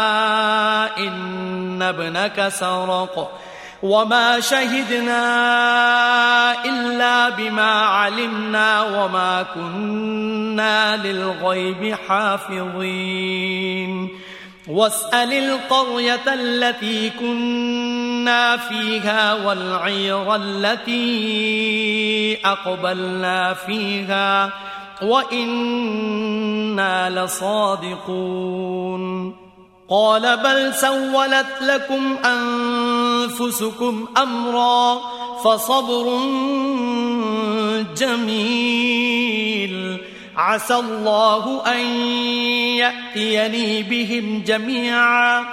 إن ابنك سرق وما شهدنا إلا بما علمنا وما كنا للغيب حافظين واسأل القرية التي كنا فيها والعير التي أقبلنا فيها وإنا لصادقون قال بل سولت لكم أنفسكم أمرا فصبر جميل عسى الله أن يأتيني بهم جميعا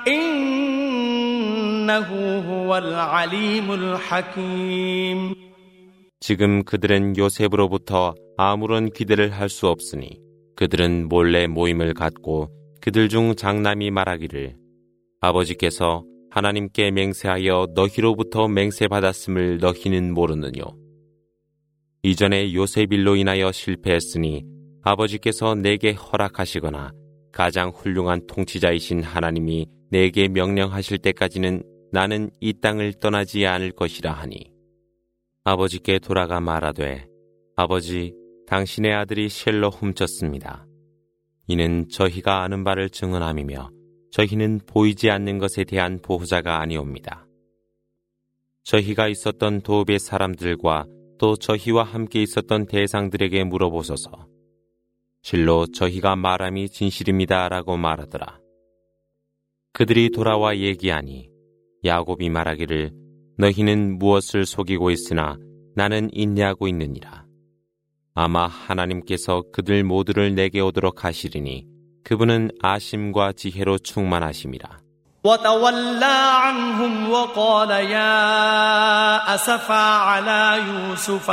إنه هو العليم الحكيم. 지금 그들은 요셉으로부터 아무런 기대를 할 수 없으니 그들은 몰래 모임을 갖고 그들 중 장남이 말하기를 아버지께서 하나님께 맹세하여 너희로부터 맹세받았음을 너희는 모르느뇨. 이전에 요셉일로 인하여 실패했으니 아버지께서 내게 허락하시거나 가장 훌륭한 통치자이신 하나님이 내게 명령하실 때까지는 나는 이 땅을 떠나지 않을 것이라 하니 아버지께 돌아가 말하되 아버지 당신의 아들이 실로 훔쳤습니다. 이는 저희가 아는 바를 증언함이며 저희는 보이지 않는 것에 대한 보호자가 아니옵니다. 저희가 있었던 도읍의 사람들과 또 저희와 함께 있었던 대상들에게 물어보소서. 실로 저희가 말함이 진실입니다. 라고 말하더라. 그들이 돌아와 얘기하니 야곱이 말하기를 너희는 무엇을 속이고 있으나 나는 인내하고 있느니라. 아마 하나님께서 그들 모두를 내게 오도록 하시리니 그분은 아심과 지혜로 충만하심이라. وتولى عنهم وقال يا أسفا على يوسف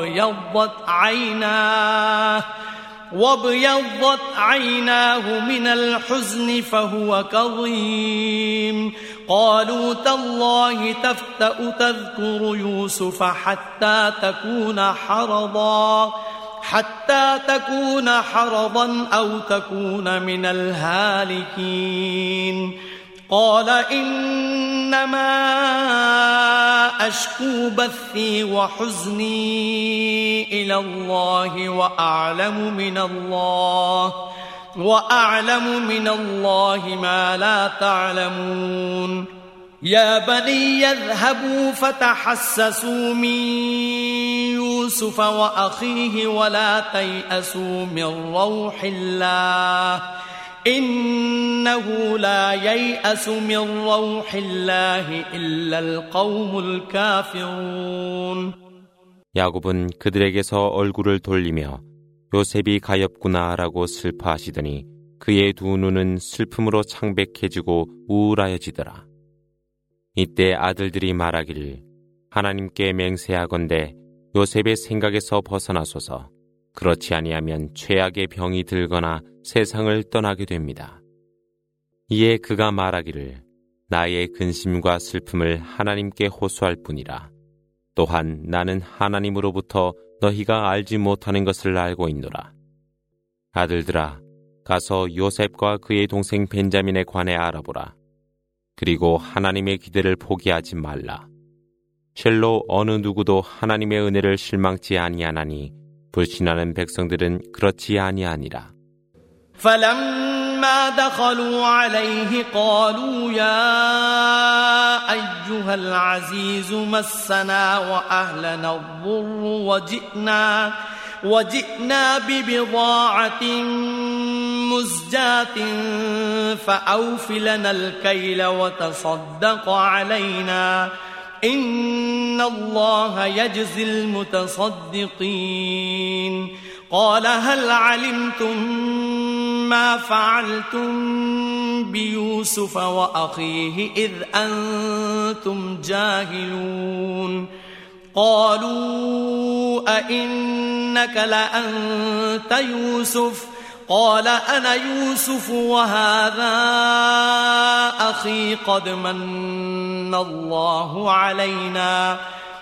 وابيضت عيناه من الحزن فهو كظيم قالوا تالله تفتأ تذكر يوسف حتى تكون حرضا أو تكون من الهالكين قال إنما أشكو بثي وحزني إلى الله وأعلم من الله ما لا تعلمون يا بني يذهبوا فتحسسوا من يوسف وأخيه ولا تيأسوا من روح الله إنه لا ييأس من روح الله إلا القوم الكافرون. 야곱은 그들에게서 얼굴을 돌리며 요셉이 가엾구나 라고 슬퍼하시더니 그의 두 눈은 슬픔으로 창백해지고 우울하여지더라. 이때 아들들이 말하기를 하나님께 맹세하건대 요셉의 생각에서 벗어나소서. 그렇지 아니하면 최악의 병이 들거나 세상을 떠나게 됩니다. 이에 그가 말하기를 나의 근심과 슬픔을 하나님께 호소할 뿐이라. 또한 나는 하나님으로부터 너희가 알지 못하는 것을 알고 있노라. 아들들아, 가서 요셉과 그의 동생 벤자민에 관해 알아보라. 그리고 하나님의 기대를 포기하지 말라. 실로 어느 누구도 하나님의 은혜를 실망치 아니하나니 불신하는 백성들은 그렇지 아니하니라. فلما دخلوا عليه قالوا يا أيها العزيز مسنا وأهلنا الضر وجئنا ببضاعة مزجاة فأوف لنا الكيل وتصدق علينا إن الله يجزي المتصدقين قال هل علمتم ما فعلتم بيوسف وأخيه إذ أنتم جاهلون قالوا أئنك لأنت يوسف قال أنا يوسف وهذا أخي قد من الله علينا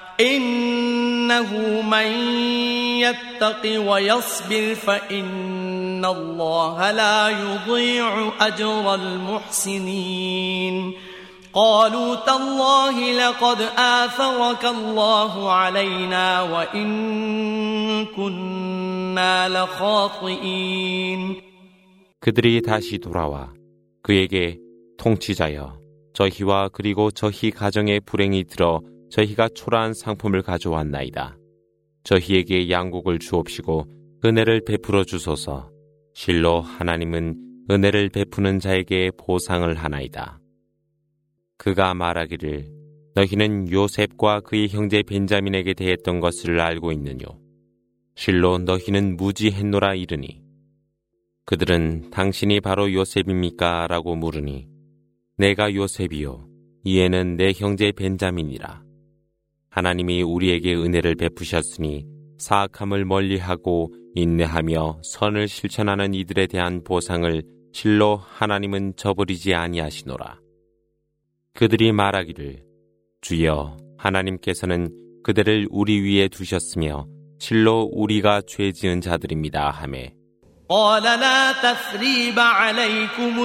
إنه من يتق ويصبر فإن الله لا يضيع أجر المحسنين قالوا تالله لقد آثرك الله علينا وإن كنا لخاطئين. 그들이 다시 돌아와 그에게 통치자여 저희와 그리고 저희 가정에 불행이 들어 저희가 초라한 상품을 가져왔나이다. 저희에게 양국을 주옵시고 은혜를 베풀어 주소서. 실로 하나님은 은혜를 베푸는 자에게 보상을 하나이다. 그가 말하기를 너희는 요셉과 그의 형제 벤자민에게 대했던 것을 알고 있느뇨. 실로 너희는 무지했노라 이르니 그들은 당신이 바로 요셉입니까? 라고 물으니 내가 요셉이요 이에는 내 형제 벤자민이라. 하나님이 우리에게 은혜를 베푸셨으니 사악함을 멀리하고 인내하며 선을 실천하는 이들에 대한 보상을 실로 하나님은 저버리지 아니하시노라. 그들이 말하기를 주여 하나님께서는 그들을 우리 위에 두셨으며 실로 우리가 죄 지은 자들입니다 하매 قال لا تثريب عليكم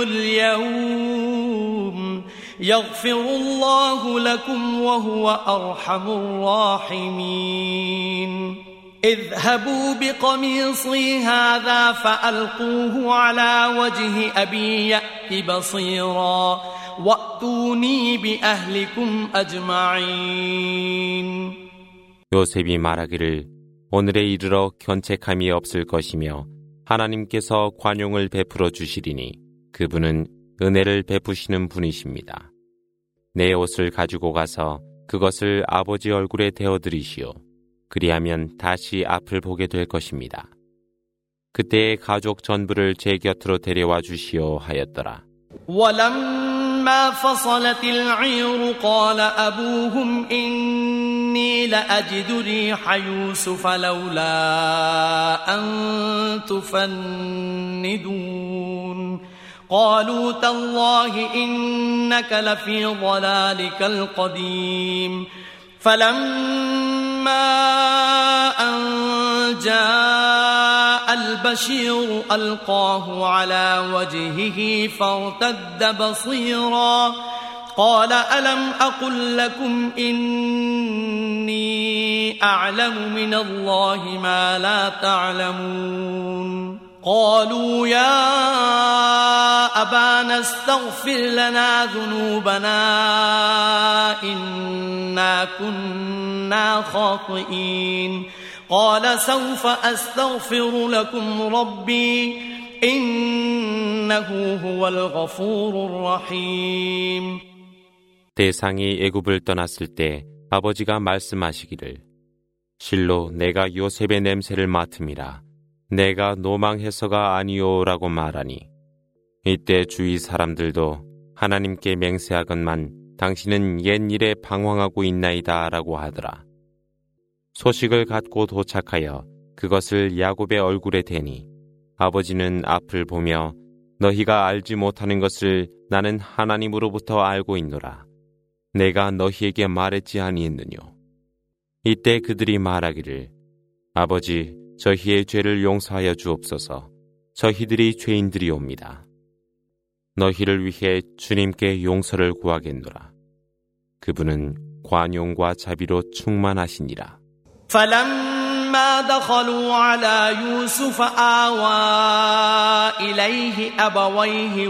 اليوم يغفر الله لكم وهو أرحم الراحمين اذهبوا بقميصي هذا فألقوه على وجه أبي يأت بصيرا وأتوني بأهلكم أجمعين. 요셉이 말하기를 오늘에 이르러 견책함이 없을 것이며 하나님께서 관용을 베풀어 주시리니 그분은 은혜를 베푸시는 분이십니다. 내 옷을 가지고 가서 그것을 아버지 얼굴에 대어드리시오. 그리하면 다시 앞을 보게 될 것입니다. 그때의 가족 전부를 제 곁으로 데려와 주시오 하였더라. ولما فصلت العير قال أبوهم إني لأجد ريح يوسف لولا أن تفندون قالوا تالله إنك لفي ضلالك القديم فلما أن جاء البشير ألقاه على وجهه فارتد بصيرا قال ألم أقل لكم إني أعلم من الله ما لا تعلمون قالوا يا أبانا استغفر لنا ذنوبنا إنا كنا خاطئين قال سوف أستغفر لكم ربي إنه هو الغفور الرحيم. 대상이 애굽을 떠났을 때 아버지가 말씀하시기를 실로 내가 요셉의 냄새를 맡음이라 내가 노망해서가 아니오라고 말하니 이때 주위 사람들도 하나님께 맹세하건만 당신은 옛일에 방황하고 있나이다 라고 하더라. 소식을 갖고 도착하여 그것을 야곱의 얼굴에 대니 아버지는 앞을 보며 너희가 알지 못하는 것을 나는 하나님으로부터 알고 있노라. 내가 너희에게 말했지 아니했느뇨. 이때 그들이 말하기를 아버지 저희의 죄를 용서하여 주옵소서. 저희들이 죄인들이옵니다. 너희를 위해 주님께 용서를 구하겠노라. 그분은 관용과 자비로 충만하시니라. فلما دخلوا على يوسف آوى إليه أبويه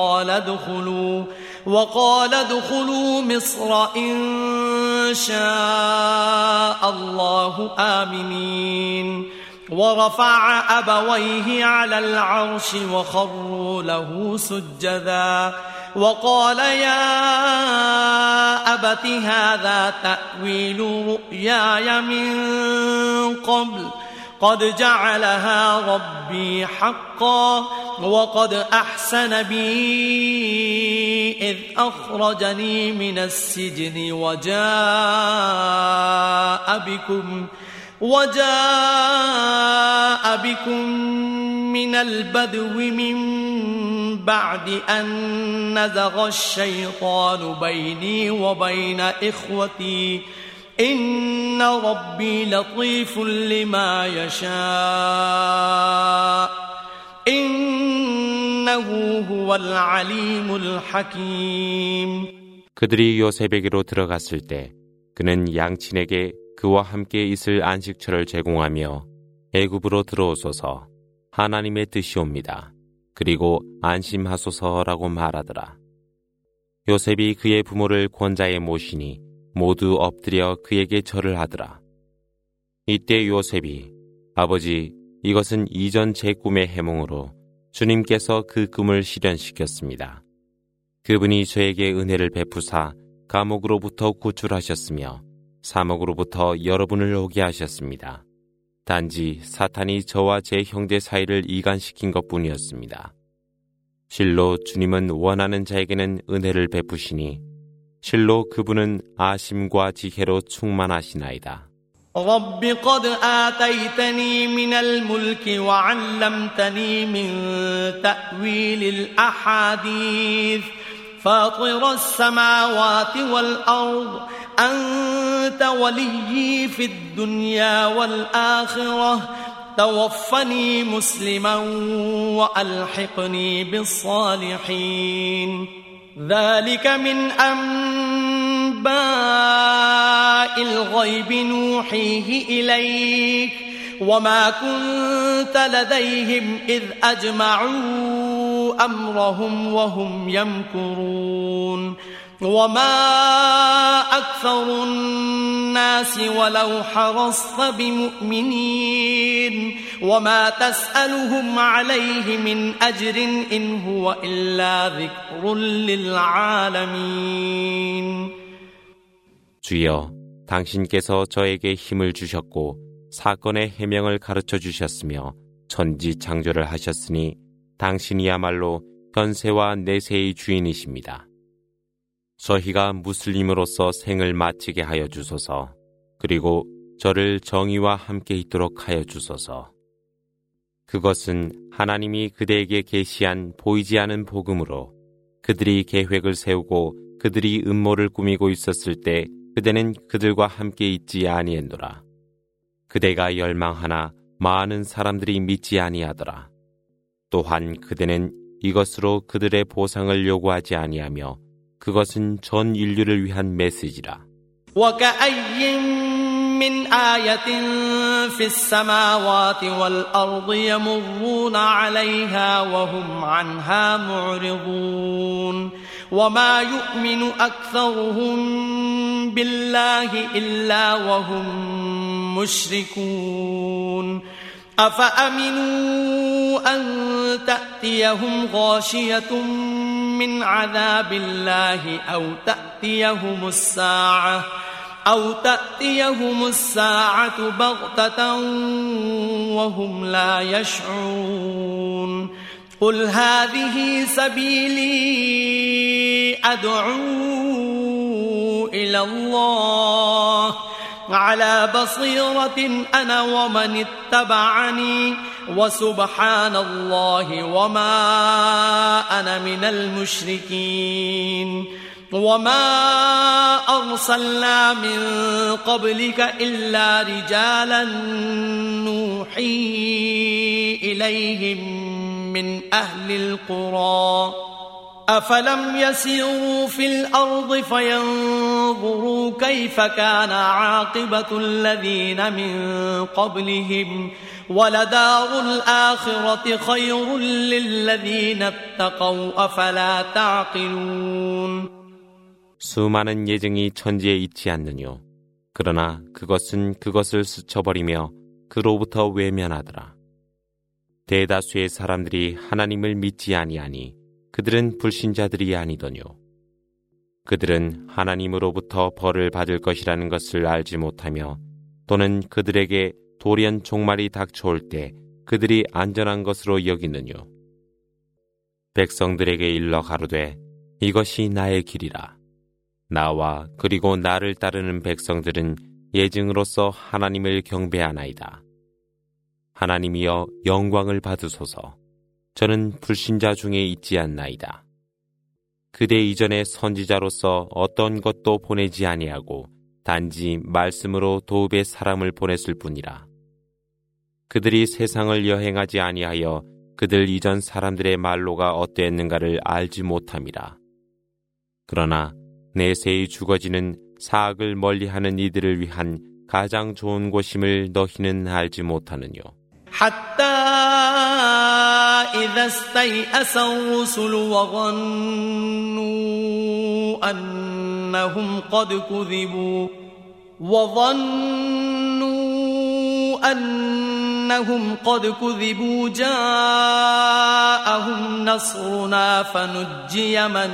وقال ادخلوا مصر إن شاء الله آمنين ورفع أبويه على العرش وخروا له سجدا وقال يا أبت هذا تأويل رؤياي من قبل قد جعلها ربي حقا وقد أحسن بي إذ أخرجني من السجن وجاء بكم من البدو من بعد أن نزغ الشيطان بيني وبين إخوتي إن ربي لطيف لما يشاء إنه هو العليم الحكيم. 그들이 요셉에게로 들어갔을 때 그는 양친에게 그와 함께 있을 안식처를 제공하며 애굽으로 들어오소서 하나님의 뜻이옵니다. 그리고 안심하소서라고 말하더라. 요셉이 그의 부모를 권자에 모시니 모두 엎드려 그에게 절을 하더라. 이때 요셉이 아버지 이것은 이전 제 꿈의 해몽으로 주님께서 그 꿈을 실현시켰습니다. 그분이 저에게 은혜를 베푸사 감옥으로부터 구출하셨으며 사목으로부터 여러분을 오게 하셨습니다. 단지 사탄이 저와 제 형제 사이를 이간시킨 것뿐이었습니다. 실로 주님은 원하는 자에게는 은혜를 베푸시니 실로 그분은 아심과 지혜로 충만하시나이다. رب قد آتيتني من الملك وعلمتني من تأويل الأحاديث فاطر السماوات والأرض أنت وليي في الدنيا والآخرة توفني مسلما وألحقني بالصالحين ذلك من أنباء الغيب نوحيه إليك وما كنت لديهم إذ أجمعوا أمرهم وهم يمكرون وما أكثر الناس ولو حرصت بمؤمنين وما تسألهم عليه من أجر إن هو إلا ذكر للعالمين. 주여, 당신께서 저에게 힘을 주셨고 사건의 해명을 가르쳐 주셨으며 천지창조를 하셨으니 당신이야말로 현세와 내세의 주인이십니다. 저희가 무슬림으로서 생을 마치게 하여 주소서. 그리고 저를 정의와 함께 있도록 하여 주소서. 그것은 하나님이 그대에게 계시한 보이지 않은 복음으로 그들이 계획을 세우고 그들이 음모를 꾸미고 있었을 때 그대는 그들과 함께 있지 아니했노라. 그대가 열망하나 많은 사람들이 믿지 아니하더라. 또한 그대는 이것으로 그들의 보상을 요구하지 아니하며 그것은 전 인류를 위한 메시지라. من آية في السماوات والأرض يمرون عليها وهم عنها معرضون وما يؤمن أكثرهم بالله إلا وهم مشركون أفأمنوا أن تأتيهم غاشية من عذاب الله أو تأتيهم الساعة بغتة وهم لا يشعرون قل هذه سبيلي أدعو إلى الله على بصيرة أنا ومن اتبعني وسبحان الله وما أنا من المشركين وما أرسلنا من قبلك إلا رجالا نوحي إليهم من أهل القرى أفلم يسيروا في الأرض فينظروا كيف كان عاقبة الذين من قبلهم ولدار الآخرة خير للذين اتقوا أفلا تعقلون 수많은 예증이 천지에 있지 않느뇨. 그러나 그것은 그것을 스쳐버리며 그로부터 외면하더라. 대다수의 사람들이 하나님을 믿지 아니하니 그들은 불신자들이 아니더뇨. 그들은 하나님으로부터 벌을 받을 것이라는 것을 알지 못하며 또는 그들에게 돌연 종말이 닥쳐올 때 그들이 안전한 것으로 여기느뇨. 백성들에게 일러 가로되 이것이 나의 길이라. 나와 그리고 나를 따르는 백성들은 예증으로서 하나님을 경배하나이다. 하나님이여 영광을 받으소서. 저는 불신자 중에 있지 않나이다. 그대 이전에 선지자로서 어떤 것도 보내지 아니하고 단지 말씀으로 도읍에 사람을 보냈을 뿐이라. 그들이 세상을 여행하지 아니하여 그들 이전 사람들의 말로가 어떠했는가를 알지 못함이라. 그러나 내세히 죽어지는 사악을 멀리하는 이들을 위한 가장 좋은 곳임을 너희는 알지 못하느뇨. حتى إذا استيأس الرسل وظنوا أنهم قد كذبوا جاءهم نصرنا فنجي من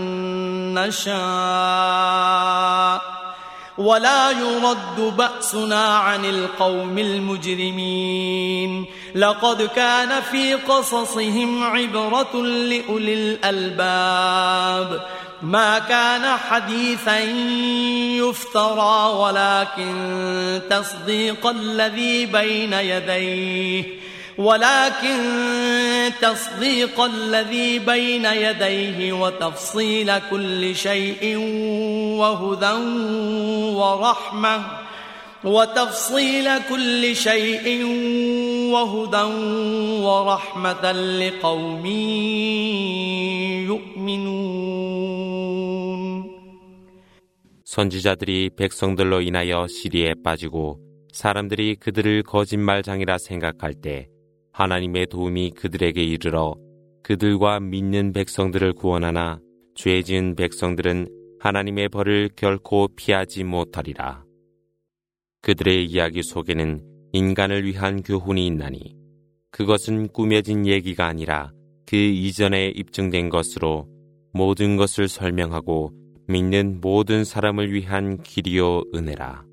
نشاء ولا يرد بأسنا عن القوم المجرمين لقد كان في قصصهم عبرة لأولي الألباب ما كان حديثا يفترى ولكن تصديق الذي بين يديه وتفصيل كل شيء وهدى ورحمة لقوم يؤمنون 선지자들이 백성들로 인하여 시리에 빠지고 사람들이 그들을 거짓말장이라 생각할 때 하나님의 도움이 그들에게 이르러 그들과 믿는 백성들을 구원하나 죄 지은 백성들은 하나님의 벌을 결코 피하지 못하리라. 그들의 이야기 속에는 인간을 위한 교훈이 있나니 그것은 꾸며진 얘기가 아니라 그 이전에 입증된 것으로 모든 것을 설명하고 믿는 모든 사람을 위한 길이요 은혜라.